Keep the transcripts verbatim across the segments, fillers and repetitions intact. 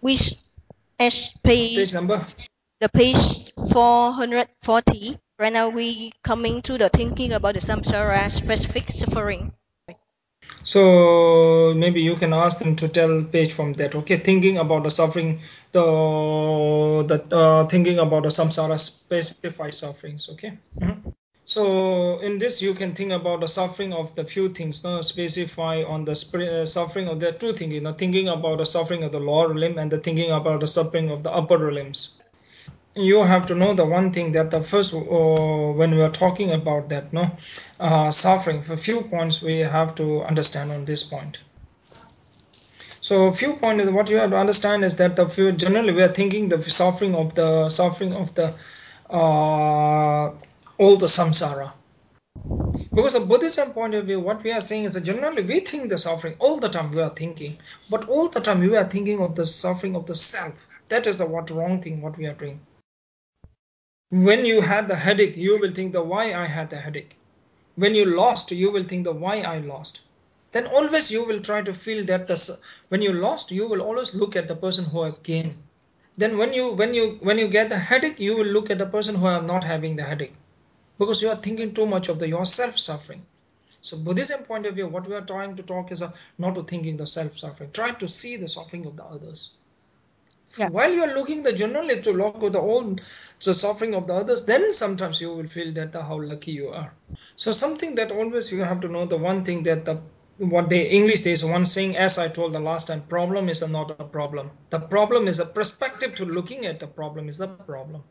Which page? Page number? The page four hundred forty. Right now we coming to the thinking about the samsara specific suffering. So maybe you can ask them to tell page from that. Okay, thinking about the suffering, the the uh, thinking about the samsara specified sufferings. Okay. Mhm. So in this, you can think about the suffering of the few things. No, specify on the sp- uh, suffering of the two things. You know, thinking about the suffering of the lower limb and the thinking about the suffering of the upper limbs. You have to know the one thing that the first, uh, when we are talking about that, no, uh, suffering. For few points we have to understand on this point. So a few points. What you have to understand is that the few generally we are thinking the suffering of the suffering of the uh, all the samsara. Because of Buddhism point of view, what we are saying is that generally we think the suffering all the time we are thinking, but all the time we are thinking of the suffering of the self. That is the what wrong thing what we are doing. When you had the headache, you will think the why I had the headache. When you lost, you will think the why I lost. Then always you will try to feel that the when you lost, you will always look at the person who have gained. Then when you when you when you get the headache, you will look at the person who are not having the headache, because you are thinking too much of the yourself suffering. So Buddhism point of view, what we are trying to talk is uh, not to thinking the self suffering. Try to see the suffering of the others. Yeah. While you are looking the generally to look at the own the suffering of the others, then sometimes you will feel that uh, how lucky you are. So something that always you have to know the one thing that the what the English there is one saying, as I told the last time, problem is a not a problem. The problem is a perspective to looking at the problem is the problem.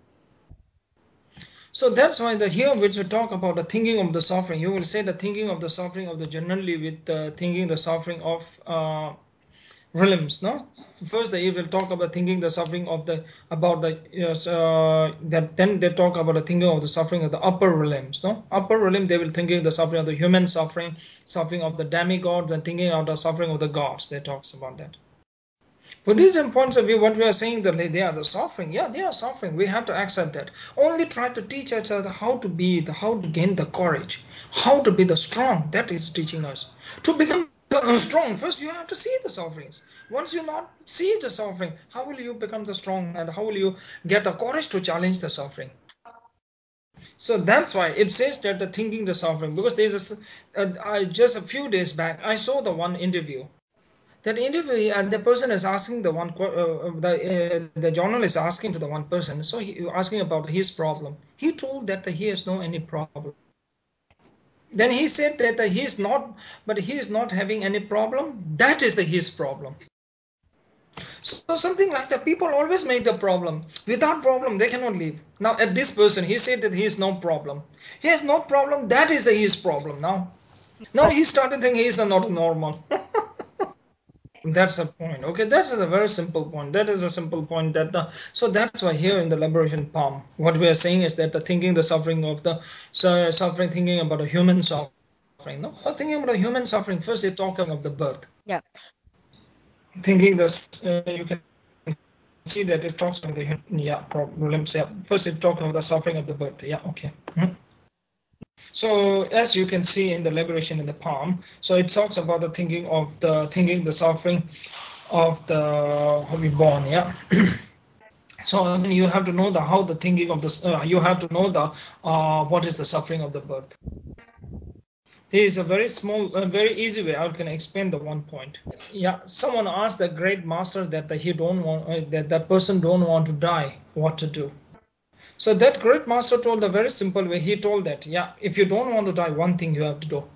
So that's why the here which we talk about the thinking of the suffering, you will say the thinking of the suffering of the generally with uh, thinking the suffering of uh, realms. No, first they will talk about thinking the suffering of the about the yes, uh, that then they talk about the thinking of the suffering of the upper realms. No, upper realm they will thinking the suffering of the human suffering, suffering of the demigods, and thinking of the suffering of the gods. They talks about that. For these points of view, what we are saying that they are the suffering. Yeah, they are suffering. We have to accept that. Only try to teach us how to be the how to gain the courage, how to be the strong. That is teaching us to become strong. First, you have to see the sufferings. Once you not see the suffering, how will you become the strong, and how will you get the courage to challenge the suffering? So that's why it says that the thinking the suffering, because there's a, uh, I, just a few days back I saw the one interview. That interview and the person is asking the one uh, the uh, the journalist asking to the one person, so he asking about his problem. He told that he has no any problem. Then he said that he is not, but he is not having any problem. That is the his problem. So something like that, people always make the problem. Without problem they cannot live. Now at this person, he said that he has no problem. He has no problem. That is the his problem. Now now But he started thinking he is not normal. That's a point. Okay, that's a very simple point. That is a simple point. That the so that's why here in the liberation palm, what we are saying is that the thinking the suffering of the so, suffering, thinking about a human suffering. No, so thinking about a human suffering. First, they talk of the birth. yeah. Thinking the uh, you can see that it talks about the yeah problems. Yeah, first it talks about the suffering of the birth. Yeah, okay. Mhm. So as you can see in the liberation in the palm, so it talks about the thinking of the thinking the suffering of the reborn. Yeah. So then you have to know the how the thinking of this. Uh, you have to know the uh, what is the suffering of the birth. There is a very small, a very easy way I can explain the one point. Yeah, someone asked the great master that the, he don't want uh, that that person don't want to die. What to do? So that great master told a very simple way. He told that yeah, if you don't want to die, one thing you have to do.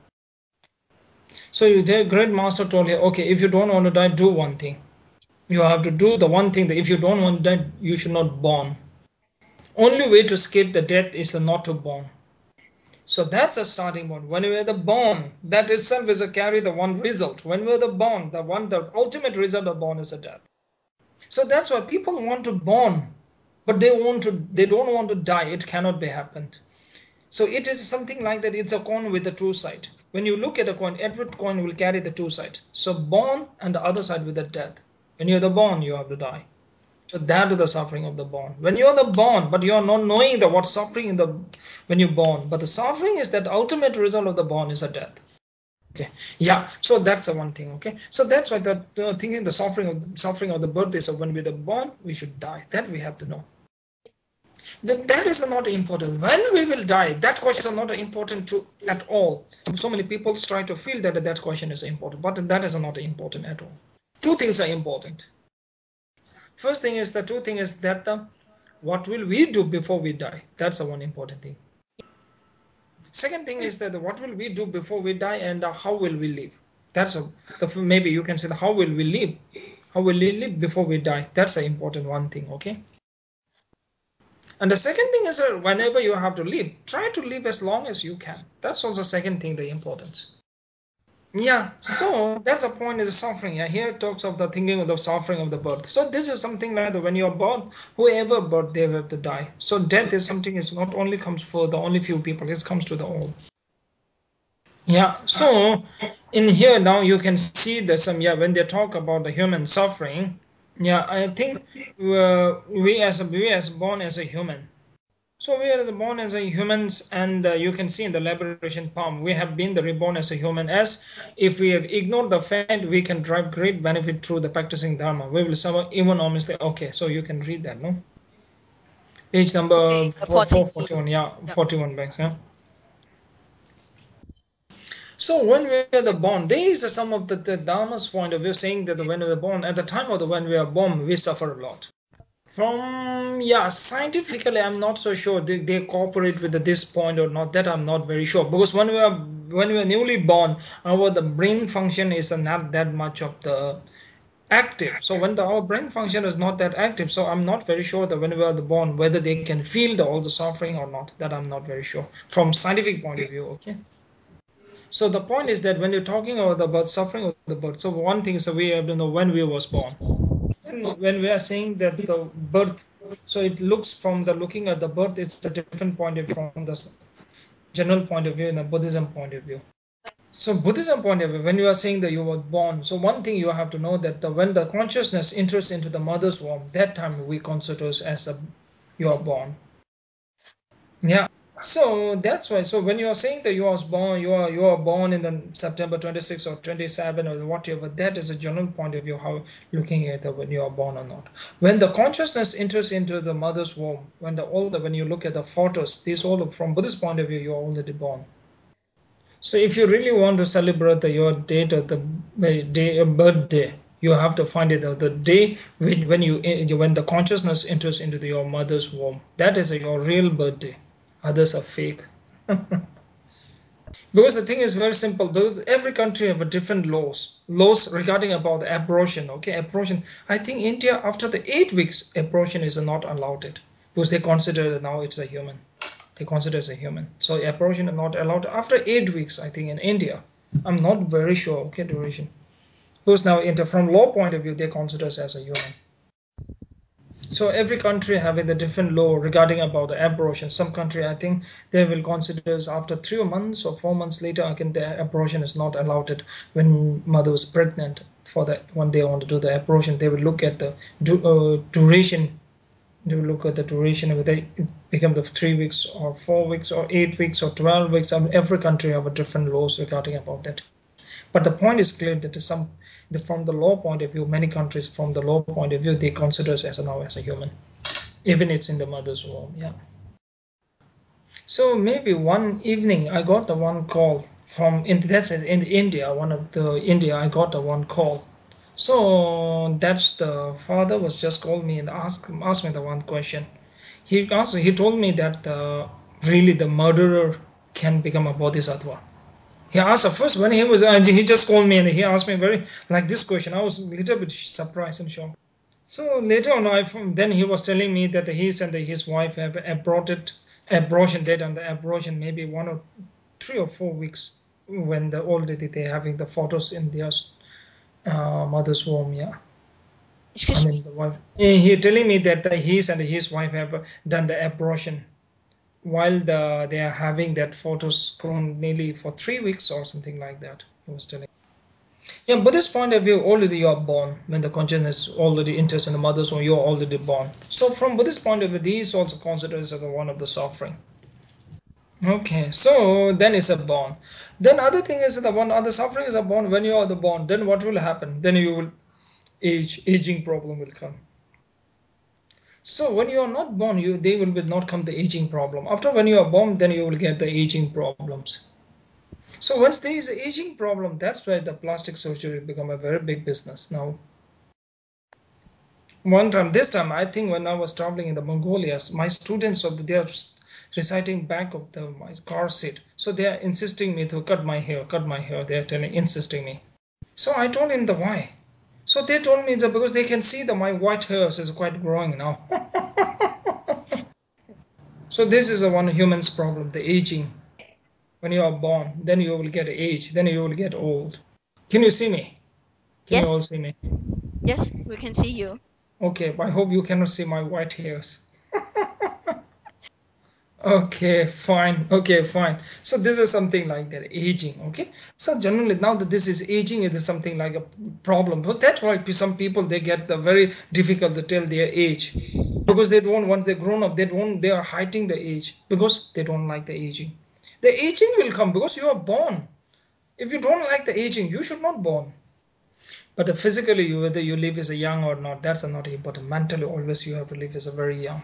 So the great master told you, okay, if you don't want to die, do one thing. You have to do the one thing that if you don't want to die, you should not born. Only way to escape the death is not to born. So that's a starting point. When we are the born, that itself is a carry the one result. When we are the born, the one the ultimate result of born is a death. So that's why people want to born, but they want to they don't want to die. It cannot be happened. So it is something like that. It's a coin with the two side. When you look at a coin, every coin will carry the two sides. So born and the other side with the death. When you're the born, you have to die. So that is the suffering of the born. When you're the born, but you're not knowing the what suffering in the when you're born. But the suffering is that ultimate result of the born is a death. Okay, yeah. So that's the one thing. Okay, so that's why the uh, thinking the suffering of suffering of the birth is, so when we're born, we should die. That we have to know. That that is not important. When we will die, that question is not important to at all. So many people try to feel that that question is important, but that is not important at all. Two things are important. First thing is the two thing is that the what will we do before we die? That's the one important thing. Second thing is that the, what will we do before we die, and uh, how will we live? That's a the, maybe you can say the, how will we live? How will we live before we die? That's the important one thing. Okay. And the second thing is that whenever you have to live, try to live as long as you can. That's also second thing, the importance. Yeah, so that's the point is the suffering. Yeah, here it talks of the thinking of the suffering of the birth. So this is something like that when you're born, whoever birth, they have to die. So death is something, it's not only comes for the only few people, it comes to the all. Yeah, so in here now you can see that some, yeah, when they talk about the human suffering, yeah, I think uh, we as a we as born as a human. So we are born as a humans, and uh, you can see in the liberation poem, we have been the reborn as a human. As if we have ignored the fact, we can drive great benefit through the practicing dharma. We will suffer enormously. Okay, so you can read that, no? Page number Okay, uh, four forty. four forty one. Yeah, Yeah. forty one back. Yeah. So when we are the born, there is some of the, the dharma's point of view saying that when we are born, at the time of the when we are born, we suffer a lot. From, yeah, scientifically, I'm not so sure they, they cooperate with this point or not. That I'm not very sure, because when we are when we are newly born, our the brain function is not that much of the active. So when the, our brain function is not that active, so I'm not very sure that when we are the born whether they can feel the all the suffering or not. That I'm not very sure from scientific point of view. Okay. So the point is that when you're talking about the birth suffering of the birth, so one thing is that we have to know when we was born. And when we are saying that the birth, so it looks from the looking at the birth, it's a different point of view from the general point of view and the Buddhism point of view. So Buddhism point of view, when you are saying that you were born, so one thing you have to know that the, when the consciousness enters into the mother's womb, that time we consider as a you are born. Yeah. So that's why. So when you are saying that you was born, you are you are born in the September twenty sixth or twenty seven or whatever, that is a general point of view how looking at the, when you are born or not. When the consciousness enters into the mother's womb, when the all the when you look at the photos, these all from Buddhist point of view, you are already born. So if you really want to celebrate the, your date of the uh, day uh, birthday, you have to find it out the day when, when you uh, when the consciousness enters into the, your mother's womb. That is your real birthday. Others are fake. Because the thing is very simple. Because every country have a different laws. Laws regarding about the abortion. Okay, abortion. I think India after the eight weeks abortion is not allowed it because they consider that now it's a human. They consider as a human. So abortion is not allowed after eight weeks. I think in India. I'm not very sure. Okay, duration. Because now, from law point of view, they consider us as a human. So every country having the different law regarding about the abortion. Some country, I think, they will consider after three months or four months later, again, the abortion is not allowed it when mother was pregnant. For that, when they want to do the abortion, they will look at the du- uh, duration. They will look at the duration whether it become the three weeks or four weeks or eight weeks or twelve weeks. Um, every country have a different laws regarding about that. But the point is clear that some the, from the law point of view, many countries from the law point of view, they consider us as a, now as a human, even it's in the mother's womb. Yeah. So maybe one evening I got the one call from in that's in India, one of the India. I got the one call. So that's the father was just called me and asked asked me the one question. He also he told me that uh, really the murderer can become a bodhisattva. He asked at first when he was uh, he just called me and he asked me very like this question. I was a little bit surprised and shocked. So later on, I then he was telling me that his and his wife have aborted abortion date and the abortion maybe one or three or four weeks when the already they having the photos in their uh, mother's womb. Yeah, I Excuse me. mean the wife. He he telling me that the, his and his wife have done the abortion while the they are having that photos grown nearly for three weeks or something like that. He was telling. Yeah, Buddhist point of view, already you are born when the consciousness already enters in the mother's womb. You are already born. So from Buddhist point of view, these also considered as one of the suffering. Okay, so then it's a bond. Then other thing is the one other suffering is a bond. When you are the bond, then what will happen? Then you will age, aging problem will come. So when you are not born, you they will not come the aging problem. After when you are born, then you will get the aging problems. So once there is an aging problem, that's why the plastic surgery become a very big business now. One time, this time, I think when I was traveling in the Mongolia, my students of the, they are reciting back of the my car seat. So they are insisting me to cut my hair, cut my hair. They are telling, insisting me. So I told him the why. So they told me that because they can see that my white hairs is quite growing now. So this is a one human's problem, the aging. When you are born, then you will get age, then you will get old. Can you see me? Can you Yes, all see me? yes, we can see you. Okay, I hope you cannot see my white hairs. Okay, fine. Okay, fine. So this is something like that, aging. Okay. So generally, now that this is aging, it is something like a problem. But that's why some people they get the very difficult to tell their age because they don't once they're grown up, they don't they are hiding the age because they don't like the aging. The aging will come because you are born. If you don't like the aging, you should not born. But uh, physically, you, whether you live as a young or not, that's not important. Mentally, always you have to live as a very young.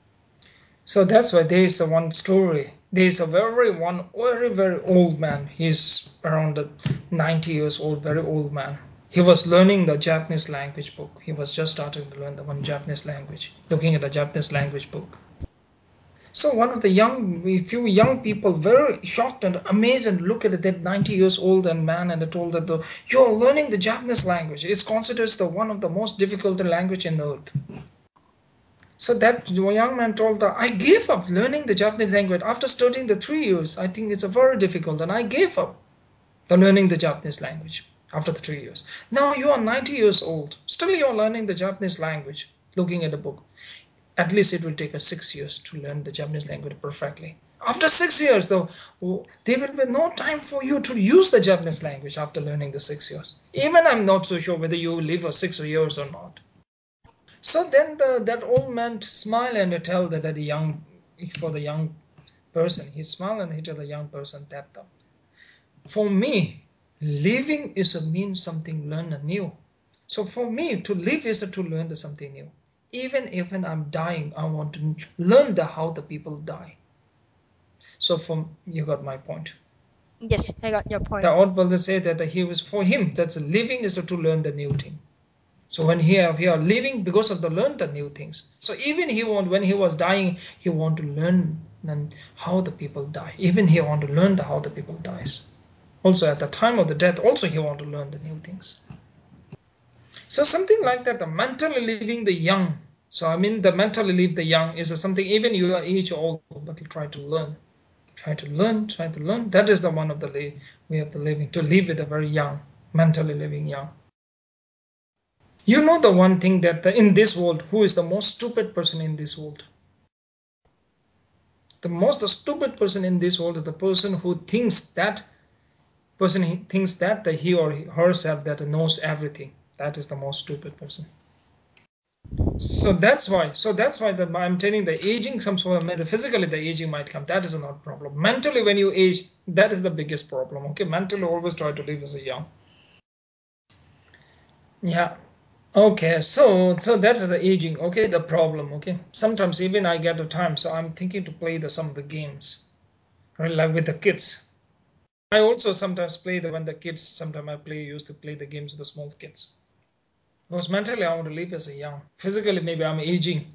So that's why there is a one story. There is a very one very very old man. He's around ninety years old, very old man. He was learning the Japanese language book. He was just starting to learn the one Japanese language, looking at the Japanese language book. So one of the young, few young people, very shocked and amazed, and look at that ninety years old and man, and told that the, you're learning the Japanese language. It's considered the one of the most difficult language in earth. So that young man told her, I gave up learning the Japanese language after studying the three years. I think it's a very difficult, and I gave up the learning the Japanese language after the three years. Now you are ninety years old, still you are learning the Japanese language, looking at a book. At least it will take us six years to learn the Japanese language perfectly. After six years, though, there will be no time for you to use the Japanese language after learning the six years. Even I'm not so sure whether you will live for six years or not. So then the, that old man smiled and tell that, that the young, for the young person, he smiled and he tell the young person that uh, for me, living is a mean something learn new. So for me, to live is to learn something new. Even if I'm dying, I want to learn the how the people die. So from you got my point. Yes, I got your The point. old brother said that he was for him. That's living is to learn the new thing. So when he are, he are living because of the learn the new things. So even he want when he was dying, he want to learn and how the people die. Even he want to learn the how the people dies. Also at the time of the death, also he want to learn the new things. So something like that, the mentally living the young. So I mean the mentally live the young is something even you are age old, but you try to learn. Try to learn, try to learn. That is the one of the way of the living, to live with a very young, mentally living young. You know the one thing that the, in this world, who is the most stupid person in this world? The most stupid person in this world is the person who thinks that person he thinks that the he or herself that knows everything. That is the most stupid person. So that's why. So that's why the, I'm telling the aging some sort of physically the aging might come. That is not a problem. Mentally, when you age, that is the biggest problem. Okay, mentally always try to live as a young. Yeah. Okay, so so that is the aging. Okay, the problem. Okay, sometimes even I get the time, so I'm thinking to play the some of the games, right? Like with the kids. I also sometimes play the when the kids. Sometimes I play used to play the games with the small kids. Because mentally I want to live as a young. Physically maybe I'm aging.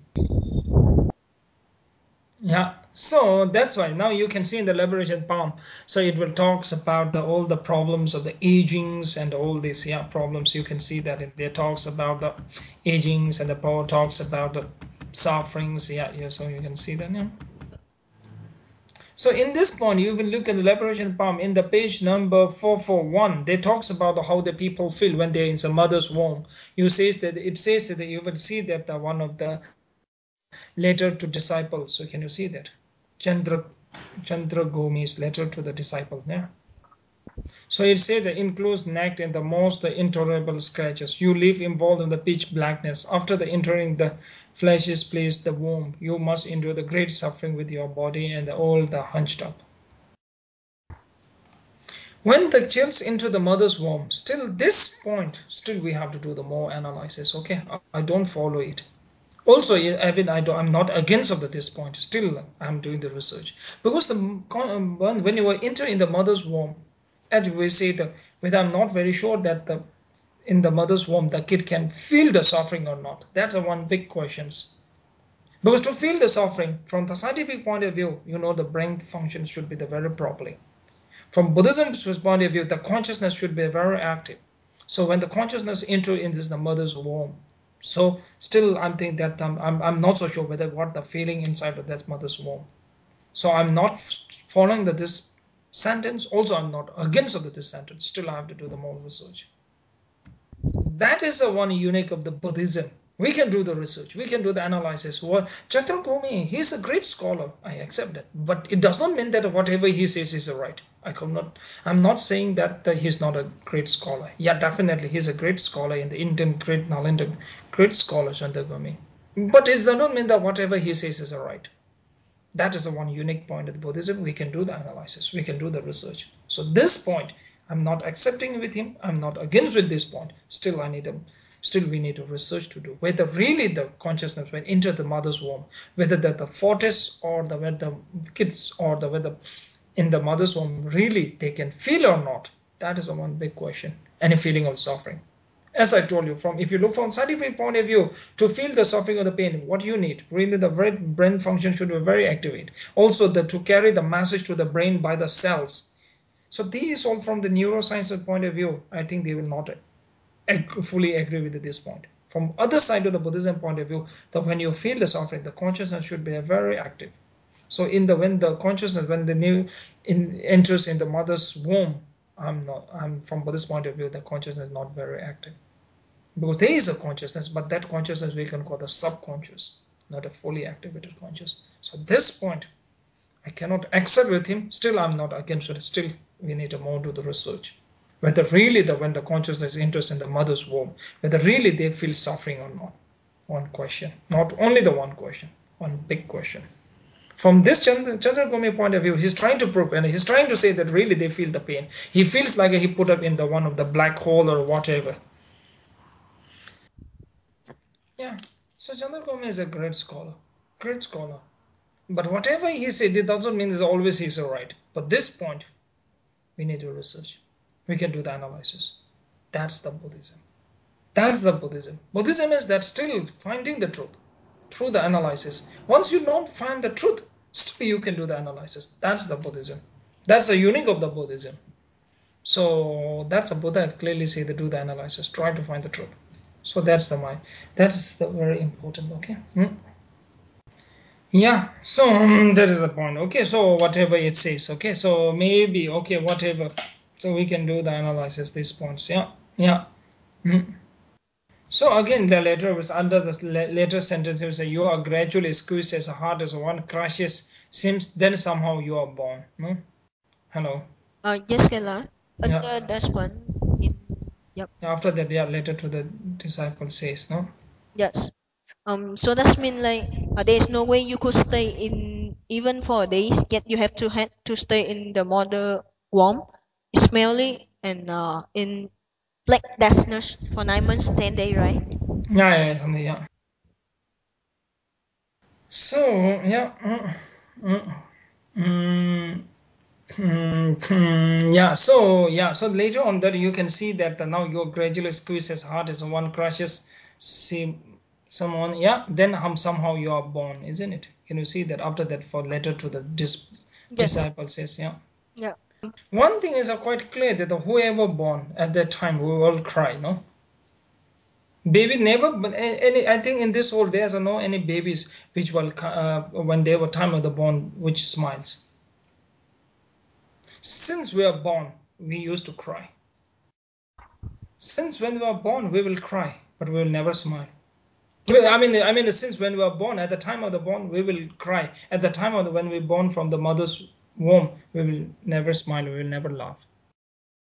Yeah. So that's why now you can see in the liberation palm. So it will talks about the all the problems of the agings and all these yeah problems. You can see that it there talks about the agings and the power talks about the sufferings. Yeah, yeah. So you can see that. Yeah. So in this point, you will look at the liberation palm in the page number four four one. They talks about how the people feel when they're in the mother's womb. You says that it says that you will see that the one of the letter to disciples. So can you see that? Chandra Chandra Gomi's letter to the disciples. Yeah. So it says the enclosed neck and the most intolerable scratches. You live involved in the pitch blackness. After the entering the flesh's place, the womb, you must endure the great suffering with your body and all the hunched up. When the chills into the mother's womb, still this point, still we have to do the more analysis. Okay, I, I don't follow it. Also, Evan, I do, I'm not against of the, this point. Still, I'm doing the research because the um, when, when you were entering the mother's womb, and we say that whether I'm not very sure that the in the mother's womb the kid can feel the suffering or not. That's the one big questions. Because to feel the suffering from the scientific point of view, you know the brain function should be the very properly. From Buddhism's point of view, the consciousness should be very active. So when the consciousness enters into the mother's womb, so still I'm thinking that I'm, I'm, I'm not so sure whether what the feeling inside of that mother's womb. So I'm not following the, this sentence. Also, I'm not against of the, this sentence. Still, I have to do the more research. That is the one unique of the Buddhism. We can do the research, we can do the analysis. What Chaturkomi, he's a great scholar. I accept that, but it does not mean that whatever he says is right. I could not. I'm not saying that uh, he's not a great scholar. Yeah, definitely, he's a great scholar in the Indian great Nalanda, great scholar Chaturkomi. But it does not mean that whatever he says is right. That is the one unique point of Buddhism. We can do the analysis, we can do the research. So this point, I'm not accepting with him. I'm not against with this point. Still, I need a, still we need a research to do whether really the consciousness when enter the mother's womb, whether that the fetus or the whether the kids or the whether in the mother's womb really they can feel or not. That is the one big question. Any feeling of suffering. As I told you, from if you look from scientific point of view, to feel the suffering or the pain, what you need, really the brain function should be very activate. Also, the to carry the message to the brain by the cells. So these all from the neuroscience point of view, I think they will not ag- fully agree with this point. From other side of the Buddhism point of view, that when you feel the suffering, the consciousness should be very active. So in the when the consciousness when the new in enters in the mother's womb, I'm not I'm from Buddhist point of view, the consciousness is not very active because there is a consciousness, but that consciousness we can call the subconscious, not a fully activated conscious. So this point I cannot accept with him. Still, I'm not against it. Still, we need to more do the research. Whether really the when the consciousness enters in the mother's womb, whether really they feel suffering or not. One question, not only the one question, one big question. From this Chandragumi point of view, he's trying to prove and he's trying to say that really they feel the pain. He feels like he put up in the one of the black hole or whatever. Yeah. So Chandragumi is a great scholar. Great scholar. But whatever he said, it doesn't mean that always he's right. But this point, we need to research. We can do the analysis. That's the Buddhism. That's the Buddhism. Buddhism is that still finding the truth through the analysis. Once you don't find the truth, still you can do the analysis. That's the Buddhism. That's the unique of the Buddhism. So that's a Buddha clearly say to do the analysis, try to find the truth. So that's the mind. That's the very important. Okay. Hmm? Yeah. So um, that is the point. Okay. So whatever it says. Okay. So maybe okay whatever. So we can do the analysis these points. Yeah. Yeah. Hmm. So again, the letter was under the later sentence. It was say you are gradually squeezed as hard as one crushes. Seems then somehow you are born. No. Hello. Uh, yes, Kailash. Yeah. Under this one, in yep, After that, yeah, letter to the disciple says no. yes. Um, so that's mean like uh, there is no way you could stay in even for days. Yet you have to had to stay in the mother womb, smelly and uh in black darkness for nine months, ten days, right? Yeah, yeah, yeah, something. Yeah. So yeah. mm, mm, mm, mm, mm, yeah, so yeah, so later on that you can see that uh, now your gradually squeeze as hard as one crushes see someone, yeah, then um, somehow you are born, isn't it? Can you see that after that for letter to the dis- Yes. disciple says, yeah. Yeah. One thing is uh, quite clear that the whoever born at that time we will cry, no? Baby never, but any, I think in this world there's no any babies which will uh, when they were time of the born which smiles. Since we are born, we used to cry. Since when we are born, we will cry, but we will never smile. Well, I mean, I mean, since when we are born, at the time of the born, we will cry. At the time of the, when we're born from the mother's womb, we will never smile. We will never laugh.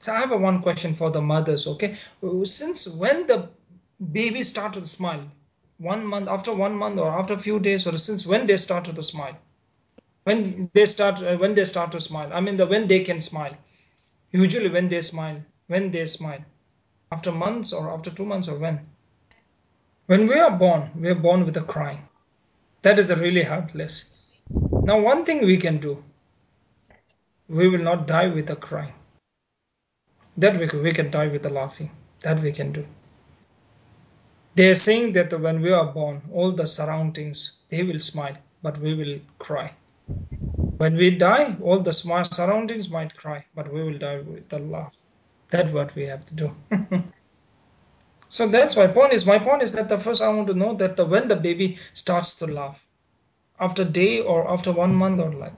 So I have a one question for the mothers. Okay, since when the baby start to smile? One month, after one month, or after a few days, or since when they start to smile? When they start, uh, when they start to smile. I mean, the when they can smile. Usually, when they smile, when they smile, after months or after two months or when? When we are born, we are born with a crying. That is a really helpless. Now, one thing we can do, we will not die with a crying. That we can, we can die with a laughing. That we can do. They are saying that when we are born, all the surroundings, they will smile, but we will cry. When we die, all the smart surroundings might cry, but we will die with a laugh. That's what we have to do. So that's my point is my point is that the first I want to know that the when the baby starts to laugh after day or after one month or like.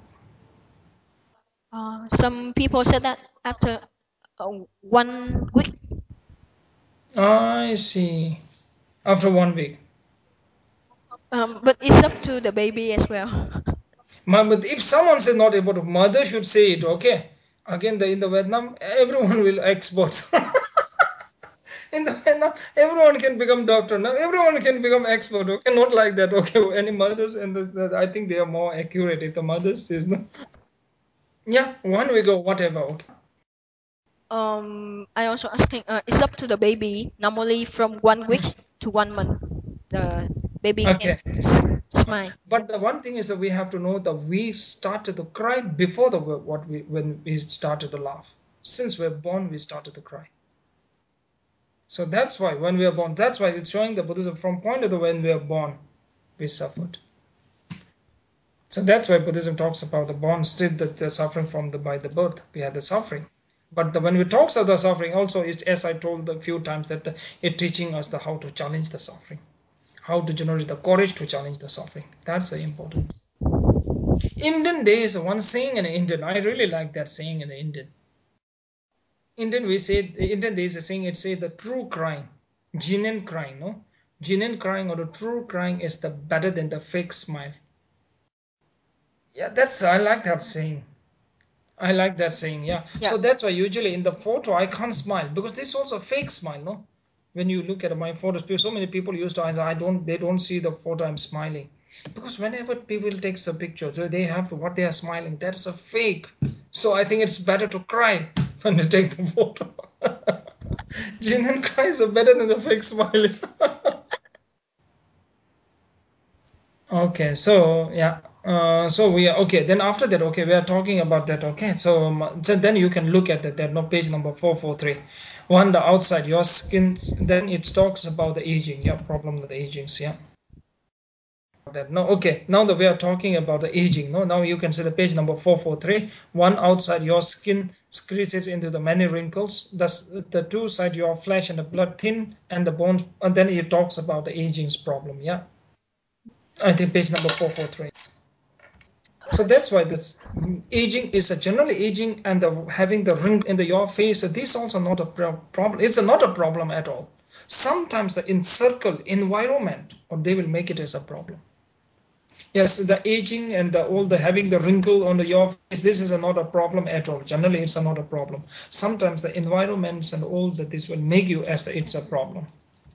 Uh, some people said that after uh, one week. I see. After one week. Um, but it's up to the baby as well. But if someone is not able to, mother should say it. Okay. Again, the in the Vietnam, everyone will export. In the Vietnam, everyone can become doctor now. Everyone can become expert. Okay, not like that. Okay, any mothers and the, the, I think they are more accurate. If the mothers says no, yeah, one week or whatever. Okay. Um, I also asking. Uh, it's up to the baby. Normally, from one week to one month, the baby can Okay. s- So, smile. but the one thing is that we have to know that we started to cry before the what we when we started to laugh. Since we're born, we started to cry. So that's why when we are born, that's why it's showing the Buddhism from point of the when we are born, we suffered. So that's why Buddhism talks about the born state that they're suffering from the by the birth. We have the suffering. But the, when we talk about the suffering, also it, as I told a few times that the, it teaching us the how to challenge the suffering, how to generate the courage to challenge the suffering. That's the important. Indian there is one saying in Indian. I really like that saying in the Indian. Indian we say Indian there is a saying it say the true crying, genuine crying, no, genuine crying or the true crying is the better than the fake smile. Yeah, that's I like that saying. I like that saying, yeah. Yeah. So that's why usually in the photo I can't smile because this is also a fake smile, no? When you look at my photos, because so many people used to answer, I don't they don't see the photo I'm smiling. Because whenever people takes a picture, so they have what they are smiling. That's a fake. So I think it's better to cry when they take the photo. Genuine cries are better than the fake smiling. Okay, so yeah, uh, so we are okay. Then after that, okay, we are talking about that. Okay, so, um, so then you can look at that. That no page number four four three, one the outside your skin. Then it talks about the aging. Yeah, problem with the agings. Yeah, that no. Okay, now that we are talking about the aging. No, now you can see the page number four four three. One outside your skin screeches into the many wrinkles. Thus, the two side your flesh and the blood thin and the bones. And then it talks about the aging's problem. Yeah, I think page number four four three. So that's why this aging is a generally aging and the, having the ring in the your face. So this also not a pro- problem. It's a, not a problem at all. Sometimes the encircle environment, or they will make it as a problem. Yes, the aging and the all the having the wrinkle on the your face. This is a, not a problem at all. Generally, it's a, not a problem. Sometimes the environments and all that this will make you as it's a problem.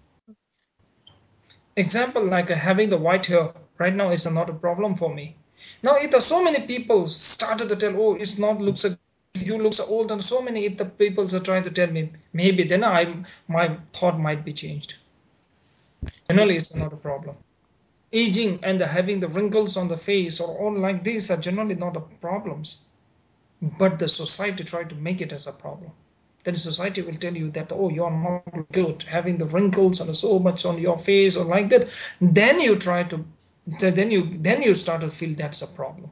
Example like uh, having the white hair right now is not a problem for me. Now if the so many people started to tell, oh, it's not looks a, you looks old, and so many if the people are trying to tell me, maybe then I my thought might be changed. Yeah. Generally it's not a problem. Aging and the having the wrinkles on the face or all like these are generally not a problems, but the society try to make it as a problem. Then society will tell you that, oh, you're not good having the wrinkles and so much on your face or like that. Then you try to then you then you start to feel that's a problem.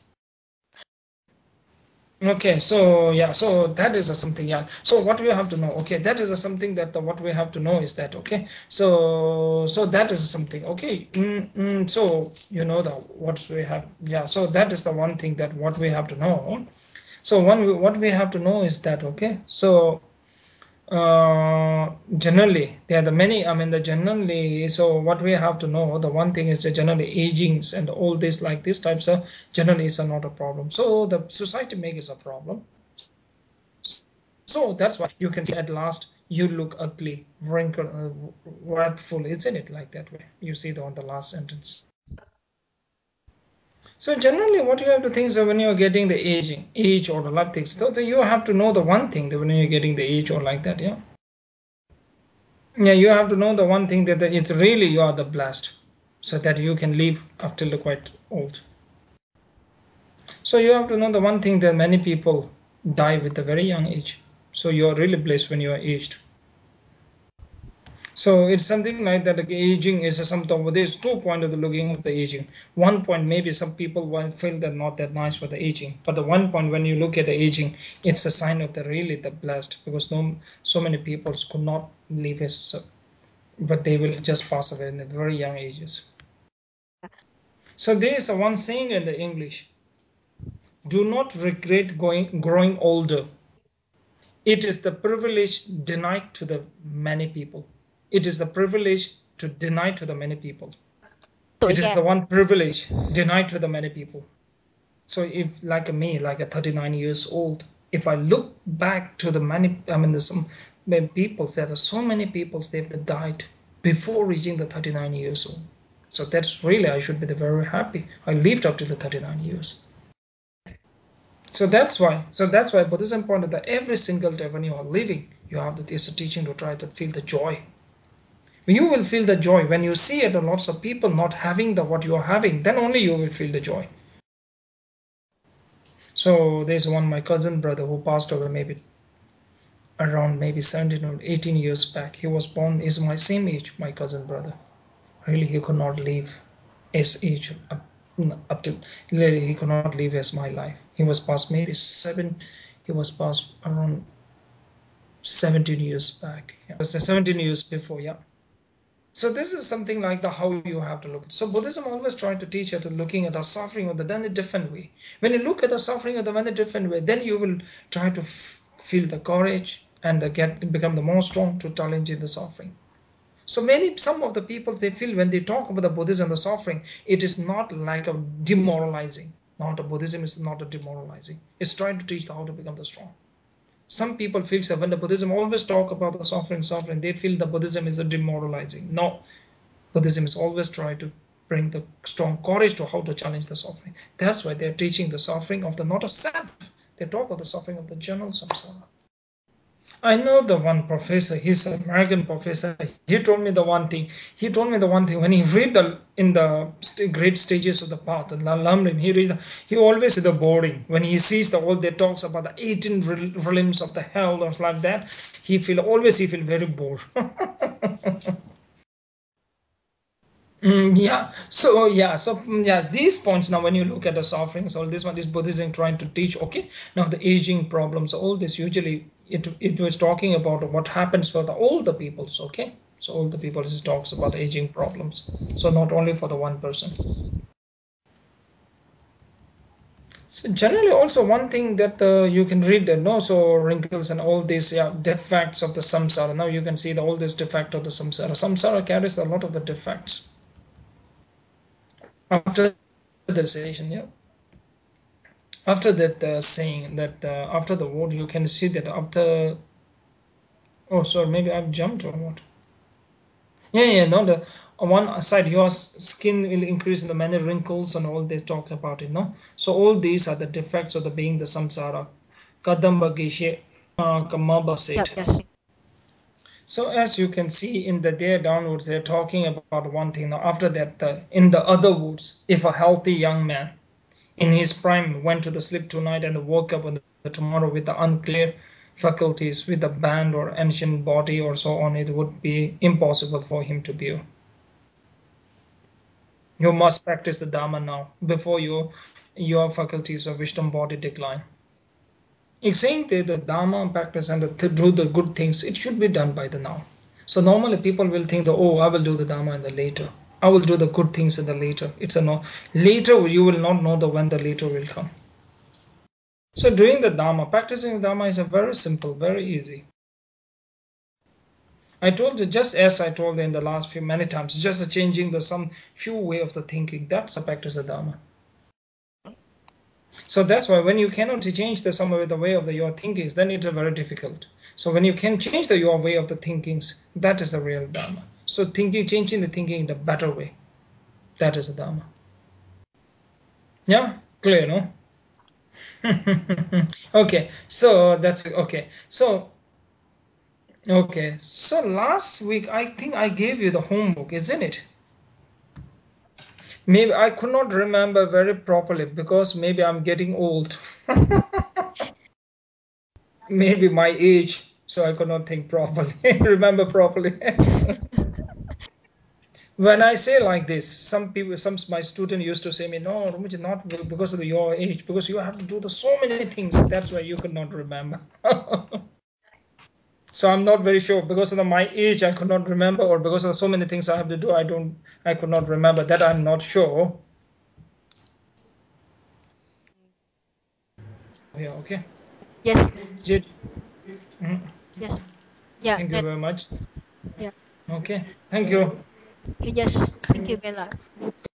Okay, so yeah, so that is a something, yeah. So what we have to know, okay, that is a something that the, what we have to know is that, okay, so so that is something, okay. Mm, mm, so you know the what we have, yeah. So that is the one thing that what we have to know. So one what we have to know is that, okay, so uh, generally there are the many, I mean the generally, so what we have to know, the one thing is the generally agings and all this like these types of generally is not a problem. So the society make is a problem. So that's why you can see at last you look ugly, wrinkled, uh, wrathful, isn't it? Like that way. You see the on the last sentence. So generally, what you have to think is that when you are getting the aging, age or like things, so that you have to know the one thing that when you're getting the age or like that, yeah, yeah, you have to know the one thing that it's really you are the blessed, so that you can live up till the quite old. So you have to know the one thing that many people die with a very young age. So you are really blessed when you are aged. So it's something like that. Like aging is a something. There's two point of the looking of the aging. One point maybe some people will feel that not that nice for the aging, but the one point when you look at the aging, it's a sign of the really the blessed because no so many people could not live as, but they will just pass away in the very young ages. So there is a one saying in the English: "Do not regret going growing older. It is the privilege denied to the many people. It is the privilege to deny to the many people. Tuổi It is già. the one privilege denied to the many people." So if like me, like a thirty-nine years old, if I look back to the many, I mean, there's some many people, there are so many people they've died before reaching the thirty-nine years old. So that's really, I should be the very happy. I lived up to the thirty-nine years. So that's why, so that's why Buddhism pointed that every single day when you are living, you have this teaching to try to feel the joy. You will feel the joy when you see it, and lots of people not having the what you are having. Then only you will feel the joy. So there's one my cousin brother who passed away maybe around maybe seventeen or eighteen years back. He was born is my same age, my cousin brother. Really, he could not live his age up, up to really he could not live as my life. He was past maybe seven. He was past around seventeen years back. Yeah, seventeen years before. Yeah. So this is something like the how you have to look at. So Buddhism always trying to teach you to looking at the suffering of the then a different way. When you look at the suffering of the then a different way, then you will try to f- feel the courage and the get become the more strong to challenge in the suffering. So many some of the people they feel when they talk about the Buddhism and the suffering, it is not like a demoralizing. Not a Buddhism is not a demoralizing. It's trying to teach how to become the strong. Some people feel that when the Buddhism always talk about the suffering, suffering, they feel the Buddhism is a demoralizing. No, Buddhism is always trying to bring the strong courage to how to challenge the suffering. That's why they're teaching the suffering of the not a self. They talk of the suffering of the general samsara. I know the one professor, he's an American professor. He told me the one thing. He told me the one thing when he read the in the st- great stages of the path, the Lamrim, he reads the, he always is the boring. When he sees the all they talks about the eighteen realms of the hell or like that, he feel always he feel very bored. Mm, yeah. So yeah. So mm, yeah. These points now, when you look at the sufferings, all this one is Buddhism trying to teach. Okay. Now the aging problems, all this usually it it was talking about what happens for the older peoples. Okay. So older people it talks about aging problems. So not only for the one person. So generally, also one thing that uh, you can read that no, so wrinkles and all these yeah defects of the samsara. Now you can see the all this defect of the samsara. Samsara carries a lot of the defects after the session. Yeah. After that uh, saying that uh, after the word you can see that after oh sorry maybe I've jumped or what. Yeah, yeah, no, the on one side your skin will increase in the many wrinkles and all they talk about it, no. So all these are the defects of the being the samsara kadamba geshe kamaba Yes, said. yes. So as you can see in the day downwards they're talking about one thing. Now after that uh, in the other words, if a healthy young man in his prime went to the sleep tonight and woke up on the tomorrow with the unclear faculties, with a band or ancient body or so on, it would be impossible for him to be. You must practice the Dharma now before you, your faculties of wisdom body decline. It's saying that the Dharma practice and the, to do the good things, it should be done by the now. So normally people will think that, oh, I will do the Dharma in the later. I will do the good things in the later. It's a no. Later you will not know the when the later will come. So doing the Dharma, practicing the Dharma is a very simple, very easy. I told you just as I told you in the last few many times, just a changing the some few way of the thinking. That's a practice of Dharma. So that's why when you cannot change the some of the way of the your thinkings, then it's very difficult. So when you can change the your way of the thinkings, that is the real dharma. So thinking, changing the thinking in the better way, that is the dharma. Yeah, clear, no? Okay, so that's okay. So okay, so last week I think I gave you the homework, isn't it? Maybe I could not remember very properly because maybe I'm getting old. Maybe my age, so I could not think properly, remember properly. When I say like this, some people, some my student used to say me, no, Ramuji, not because of your age, because you have to do the so many things. That's why you could not remember. So I'm not very sure because of the, my age, I could not remember, or because of so many things I have to do, I don't, I could not remember. That I'm not sure. Yeah. Okay. Yes, Jit, mhm, yes, yeah, thank you that, very much. yeah. Okay. Thank you. Yes, thank you, Bella.